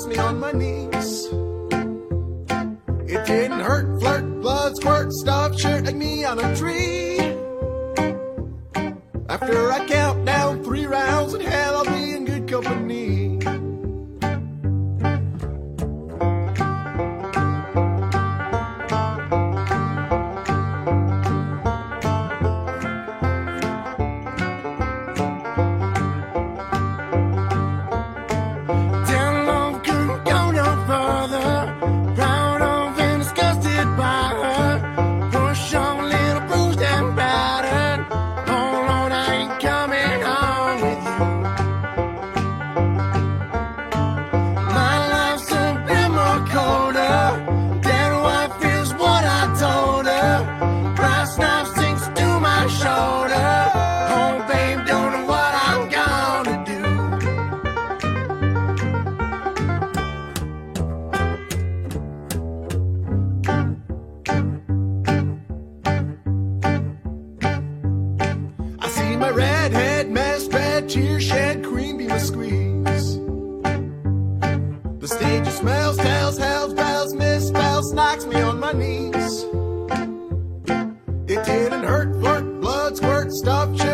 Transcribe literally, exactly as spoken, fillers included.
me on my knees. It didn't hurt, flirt, blood squirt, stuff shirt like me on a tree. After I count down three rounds in hell, I'll be in good company. Redhead, mess, red, tear shed, cream beam a squeeze. The stage smells, tells, hells, bells, misspells, knocks me on my knees. It didn't hurt, flirt, blood squirt, stuff,